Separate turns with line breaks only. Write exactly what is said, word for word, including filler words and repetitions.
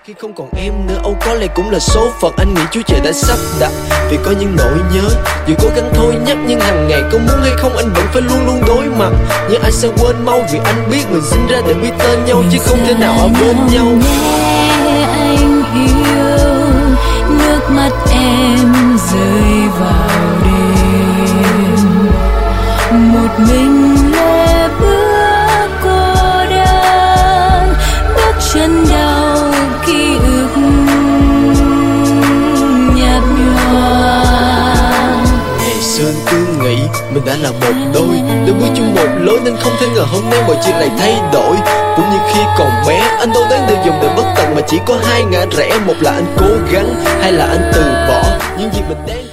Khi không còn em nữa, âu có lẽ cũng là số phận. Anh nghĩ Chúa Trời đã sắp đặt, vì có những nỗi nhớ dù cố gắng thôi nhắc, nhưng hàng ngày có muốn hay không anh vẫn phải luôn luôn đối mặt. Nhưng anh sẽ quên mau vì anh biết mình sinh ra để biết tên nhau, chứ không thể nào ở bên nhau.
Nghe anh yêu, nước mắt em rơi vào đêm, một mình lê bước cô đơn, bước chân đau ký ức nhạt nhòa.
Ngày xưa cứ nghĩ mình đã là một đôi, đã bước chung một lối nên không thể ngờ hôm nay mọi chuyện lại thay đổi. Cũng như khi còn bé, anh đâu đáng để dùng đời bất tận, mà chỉ có hai ngã rẽ, một là anh cố gắng, hay là anh từ bỏ những gì mình đang